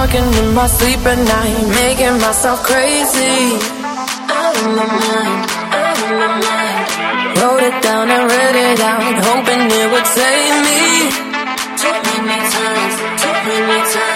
talking in my sleep at night, making myself crazy. Out of my mind, out of my mind. Wrote it down and read it out, hoping it would save me. Too many times, too many times.